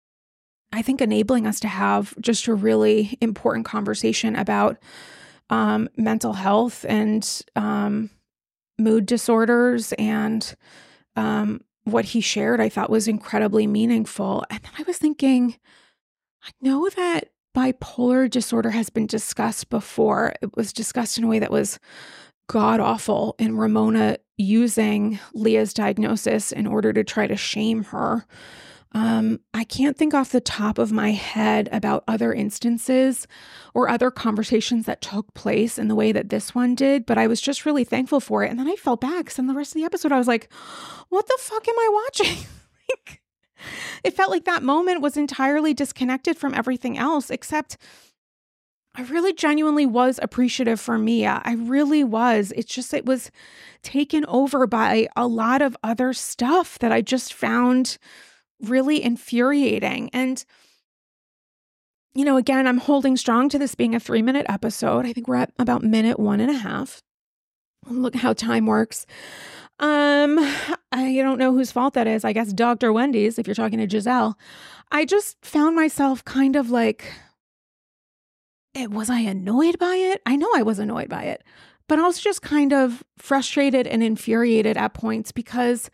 I think, enabling us to have just a really important conversation about um, mental health and um, mood disorders. And um, what he shared, I thought, was incredibly meaningful. And then I was thinking, I know that bipolar disorder has been discussed before. It was discussed in a way that was god awful, and Ramona using Leah's diagnosis in order to try to shame her. Um, I can't think off the top of my head about other instances or other conversations that took place in the way that this one did, but I was just really thankful for it. And then I felt back, because in the rest of the episode, I was like, what the fuck am I watching? Like, it felt like that moment was entirely disconnected from everything else, except I really genuinely was appreciative for Mia. I really was. It's just, it was taken over by a lot of other stuff that I just found really infuriating. And, you know, again, I'm holding strong to this being a three minute episode. I think we're at about minute one and a half. Look how time works. Um, I don't know whose fault that is. I guess Doctor Wendy's, if you're talking to Giselle. I just found myself kind of like, It, was I annoyed by it? I know I was annoyed by it, but I was just kind of frustrated and infuriated at points because,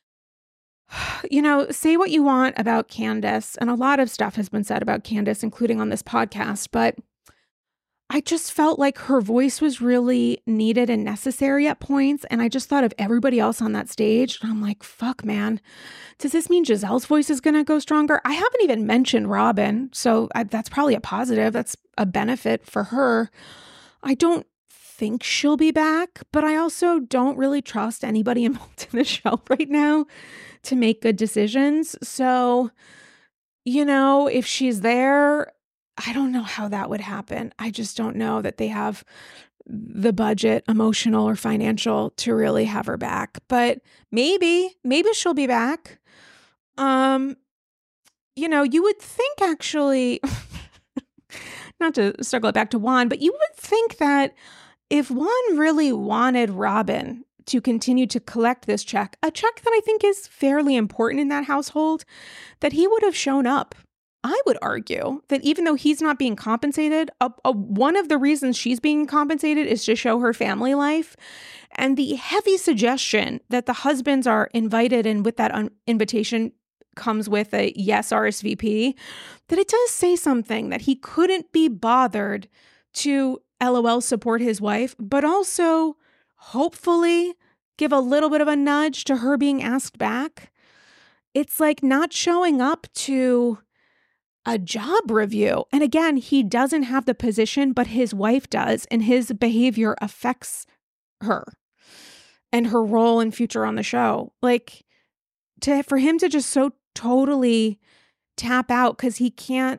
you know, say what you want about Candace, and a lot of stuff has been said about Candace, including on this podcast, but I just felt like her voice was really needed and necessary at points. And I just thought of everybody else on that stage. And I'm like, fuck, man, does this mean Giselle's voice is going to go stronger? I haven't even mentioned Robin. So I, that's probably a positive. That's a benefit for her. I don't think she'll be back, but I also don't really trust anybody involved in the show right now to make good decisions. So, you know, if she's there, I don't know how that would happen. I just don't know that they have the budget, emotional or financial, to really have her back. But maybe, maybe she'll be back. Um, you know, you would think actually, not to circle it back to Juan, but you would think that if Juan really wanted Robin to continue to collect this check, a check that I think is fairly important in that household, that he would have shown up. I would argue that even though he's not being compensated, a, a, one of the reasons she's being compensated is to show her family life. And the heavy suggestion that the husbands are invited, and with that un- invitation comes with a yes R S V P, that it does say something that he couldn't be bothered to LOL support his wife, but also hopefully give a little bit of a nudge to her being asked back. It's like not showing up to a job review. And again, he doesn't have the position, but his wife does, and his behavior affects her and her role and future on the show. Like, to for him to just so totally tap out because he can't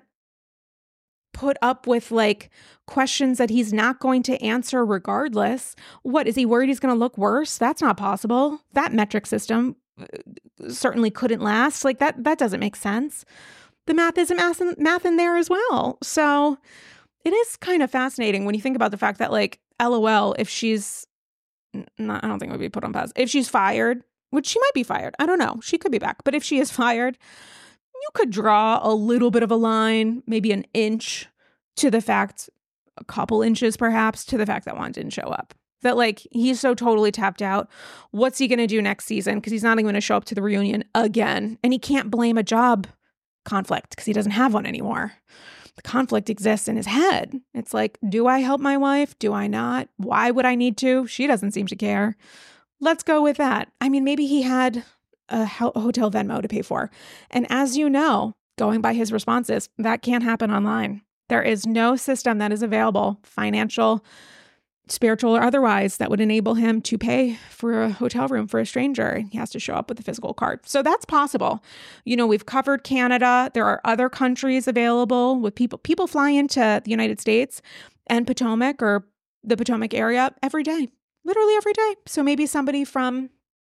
put up with like questions that he's not going to answer regardless. What, is he worried he's going to look worse? That's not possible. That metric system certainly couldn't last. Like that, that doesn't make sense. The math isn't math in, math in there as well. So it is kind of fascinating when you think about the fact that like, LOL, if she's not, I don't think it would be put on pause. If she's fired, which she might be fired. I don't know. She could be back. But if she is fired, you could draw a little bit of a line, maybe an inch to the fact, a couple inches perhaps, to the fact that Juan didn't show up. That like, he's so totally tapped out. What's he going to do next season? Because he's not even going to show up to the reunion again. And he can't blame a job conflict because he doesn't have one anymore. The conflict exists in his head. It's like, do I help my wife? Do I not? Why would I need to? She doesn't seem to care. Let's go with that. I mean, maybe he had a hotel Venmo to pay for. And as you know, going by his responses, that can't happen online. There is no system that is available, financial, spiritual, or otherwise, that would enable him to pay for a hotel room for a stranger. He has to show up with a physical card. So that's possible. You know, we've covered Canada. There are other countries available with people. People fly into the United States and Potomac or the Potomac area every day, literally every day. So maybe somebody from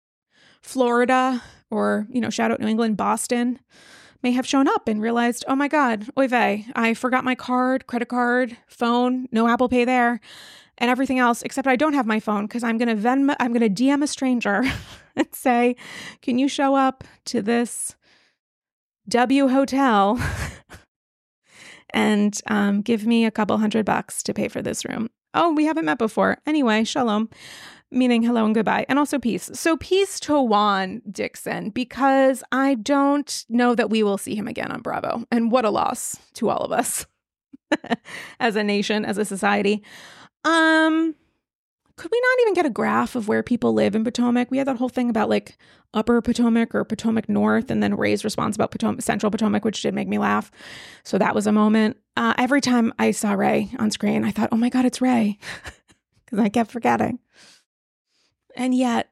Florida or, you know, shout out New England, Boston, may have shown up and realized, oh my God, oy vey, I forgot my card, credit card, phone, no Apple Pay there, and everything else, except I don't have my phone because I'm going to Venmo, I'm going to D M a stranger and say, can you show up to this W hotel and um, give me a couple hundred bucks to pay for this room? Oh, we haven't met before. Anyway, shalom. Meaning hello and goodbye, and also peace. So peace to Juan Dixon, because I don't know that we will see him again on Bravo. And what a loss to all of us as a nation, as a society. Um, could we not even get a graph of where people live in Potomac? We had that whole thing about like Upper Potomac or Potomac North, and then Ray's response about Potomac, Central Potomac, which did make me laugh. So that was a moment. Uh, every time I saw Ray on screen, I thought, oh my God, it's Ray. Because I kept forgetting. And yet,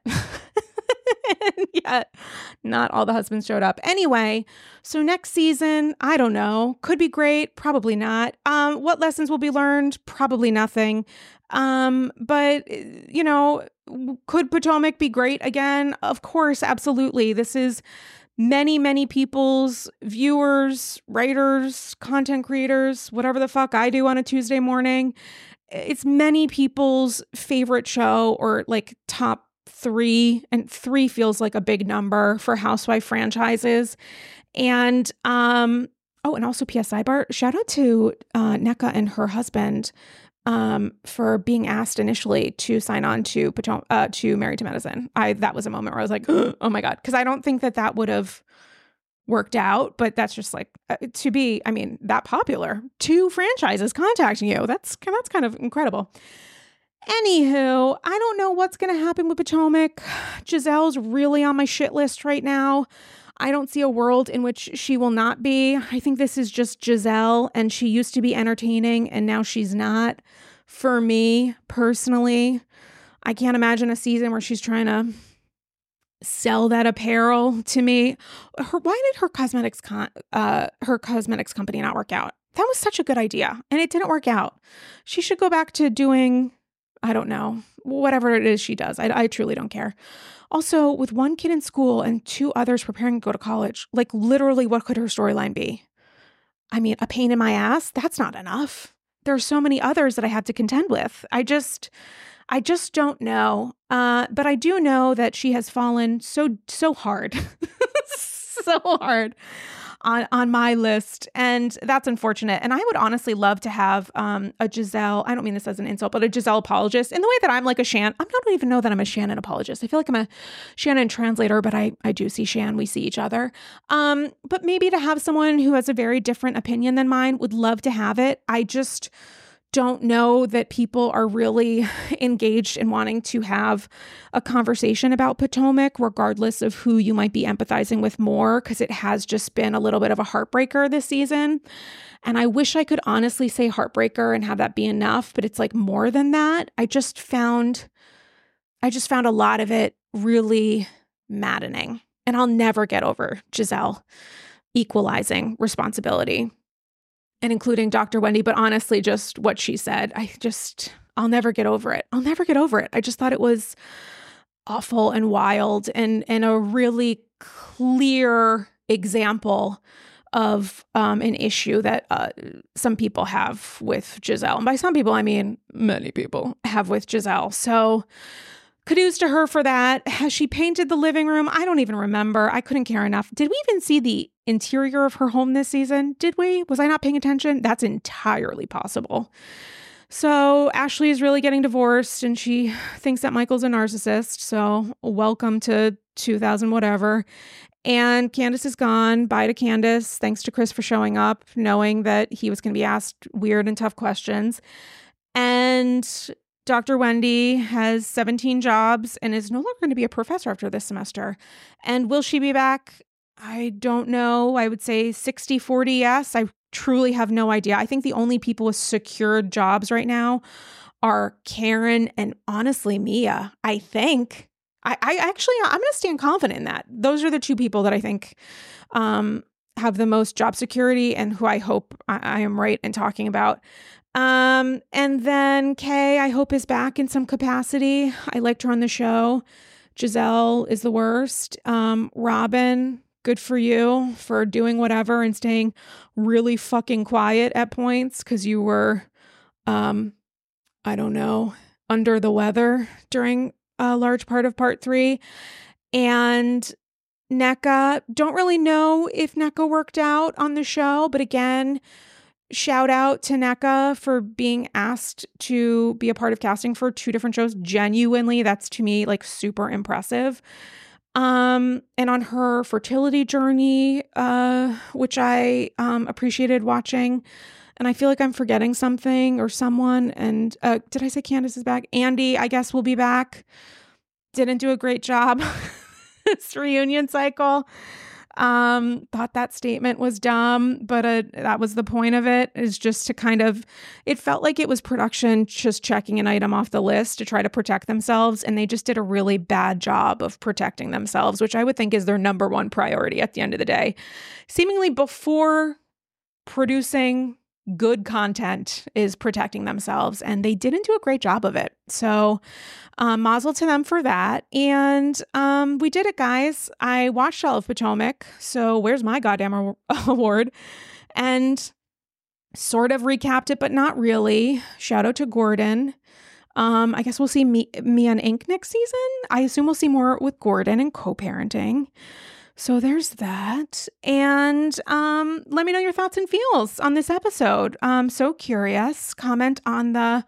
and yet, not all the husbands showed up. Anyway, so next season, I don't know, could be great, probably not. Um, what lessons will be learned? Probably nothing. Um, but, you know, could Potomac be great again? Of course, absolutely. This is many, many people's viewers, writers, content creators, whatever the fuck I do on a Tuesday morning. It's many people's favorite show, or like top three, and three feels like a big number for housewife franchises. And, um, oh, and also P S sidebar, shout out to uh, Nneka and her husband um, for being asked initially to sign on to Potom- uh, to Married to Medicine. I, that was a moment where I was like, oh my God, because I don't think that that would have worked out, but that's just like uh, to be, I mean, that popular, two franchises contacting you. That's that's kind of incredible. Anywho, I don't know what's going to happen with Potomac. Giselle's really on my shit list right now. I don't see a world in which she will not be. I think this is just Giselle, and she used to be entertaining and now she's not. For me personally, I can't imagine a season where she's trying to sell that apparel to me. Her, why did her cosmetics con- uh her cosmetics company not work out? That was such a good idea, and it didn't work out. She should go back to doing, I don't know, whatever it is she does. I, I truly don't care. Also, with one kid in school and two others preparing to go to college, like literally what could her storyline be? I mean, a pain in my ass? That's not enough. there's so many others that I had to contend with. I just, I just don't know. Uh, but I do know that she has fallen so, so hard, so hard on, on my list. And that's unfortunate. And I would honestly love to have um, a Giselle, I don't mean this as an insult, but a Giselle apologist in the way that I'm like a Shan. I don't even know that I'm a Shannon apologist. I feel like I'm a Shannon translator, but I, I do see Shan. We see each other. Um, but maybe to have someone who has a very different opinion than mine, would love to have it. I just don't know that people are really engaged in wanting to have a conversation about Potomac, regardless of who you might be empathizing with more, because it has just been a little bit of a heartbreaker this season. And I wish I could honestly say heartbreaker and have that be enough, but it's like more than that. I just found, I just found a lot of it really maddening. And I'll never get over Giselle equalizing responsibility and including Doctor Wendy, but honestly, just what she said, I just, I'll never get over it. I'll never get over it. I just thought it was awful and wild and, and a really clear example of um, an issue that uh, some people have with Giselle. And by some people, I mean many people have with Giselle. So kudos to her for that. Has she painted the living room? I don't even remember. I couldn't care enough. Did we even see the interior of her home this season? Did we? Was I not paying attention? That's entirely possible. So Ashley is really getting divorced and she thinks that Michael's a narcissist. So welcome to two thousand whatever. And Candace is gone. Bye to Candace. Thanks to Chris for showing up, knowing that he was going to be asked weird and tough questions. And Doctor Wendy has seventeen jobs and is no longer going to be a professor after this semester. And will she be back? I don't know. I would say sixty forty yes. I truly have no idea. I think the only people with secured jobs right now are Karen and honestly Mia, I think. I, I actually, I'm going to stand confident in that. Those are the two people that I think um, have the most job security and who I hope I, I am right in talking about. Um, and then Kay, I hope is back in some capacity. I liked her on the show. Giselle is the worst. Um, Robin, good for you for doing whatever and staying really fucking quiet at points because you were, um, I don't know, under the weather during a large part of part three. And Nneka, don't really know if Nneka worked out on the show, but again, shout out to Nneka for being asked to be a part of casting for two different shows. Genuinely, that's to me like super impressive. Um, and on her fertility journey, uh, which I um, appreciated watching. And I feel like I'm forgetting something or someone. And uh, did I say Candace is back? Andy, I guess, will be back. Didn't do a great job this reunion cycle. Um, thought that statement was dumb, but uh, that was the point of it, is just to kind of, it felt like it was production just checking an item off the list to try to protect themselves. And they just did a really bad job of protecting themselves, which I would think is their number one priority at the end of the day. Seemingly before producing good content is protecting themselves, and they didn't do a great job of it. So um, mazel to them for that. And um, we did it, guys. I watched all of Potomac, so where's my goddamn a- award? And sort of recapped it, but not really. Shout out to Gordon. Um, I guess we'll see me, me on Ink next season. I assume we'll see more with Gordon and co-parenting. So there's that. And um, let me know your thoughts and feels on this episode. I'm so curious. Comment on the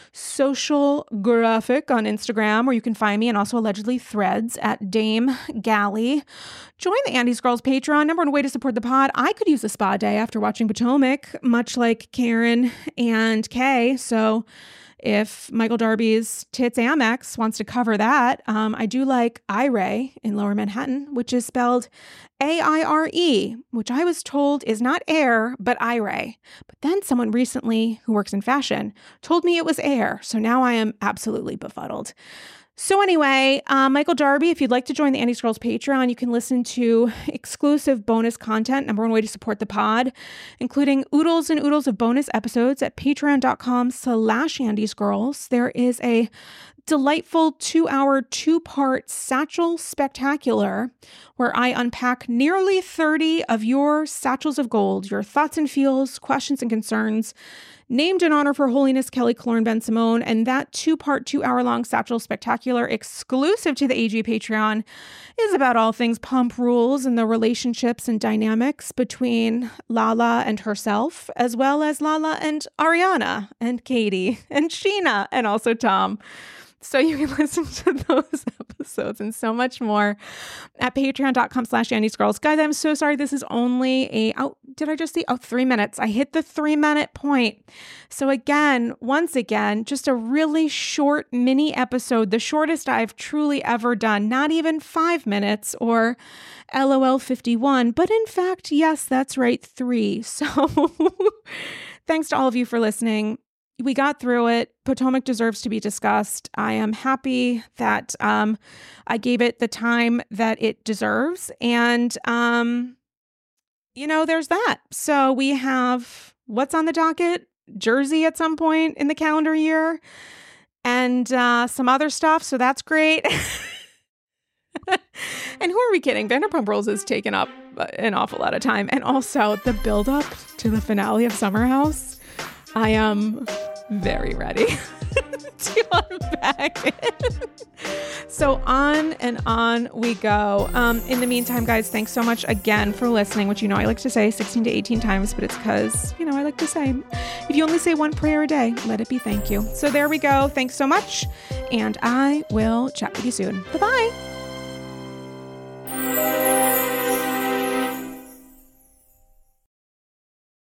social graphic on Instagram, where you can find me, and also allegedly Threads at Dame Galley. Join the Andy's Girls Patreon. Number one way to support the pod. I could use a spa day after watching Potomac, much like Karen and Kay. So if Michael Darby's Tits Amex wants to cover that, um, I do like Ire in Lower Manhattan, which is spelled A I R E, which I was told is not air, but Ire. But then someone recently who works in fashion told me it was air. So now I am absolutely befuddled. So anyway, uh, Michael Darby, if you'd like to join the Andy's Girls Patreon, you can listen to exclusive bonus content, number one way to support the pod, including oodles and oodles of bonus episodes at patreon.com slash Andy's Girls. There is a delightful two-hour, two-part Satchel Spectacular, where I unpack nearly thirty of your satchels of gold, your thoughts and feels, questions and concerns, named in honor for Holiness Kelly Clorne Ben Simone. And that two-part, two-hour-long Satchel Spectacular, exclusive to the A G Patreon, is about all things Pump Rules and the relationships and dynamics between Lala and herself, as well as Lala and Ariana and Katie and Sheena and also Tom. So you can listen to those episodes and so much more at patreon.com slash Andy's Girls. Guys, I'm so sorry. This is only a, oh, did I just see? Oh, three minutes. I hit the three minute point. So again, once again, just a really short mini episode, the shortest I've truly ever done, not even five minutes or L O L fifty-one, but in fact, yes, that's right, three. So thanks to all of you for listening. We got through it. Potomac deserves to be discussed. I am happy that um, I gave it the time that it deserves. And, um, you know, there's that. So we have what's on the docket? Jersey at some point in the calendar year and uh, some other stuff. So that's great. And who are we kidding? Vanderpump Rules has taken up an awful lot of time. And also the build up to the finale of Summer House. I am very ready to unpack it. So on and on we go. Um, in the meantime, guys, thanks so much again for listening, which you know I like to say sixteen to eighteen times, but it's because, you know, I like to say, if you only say one prayer a day, let it be thank you. So there we go. Thanks so much. And I will chat with you soon. Bye-bye.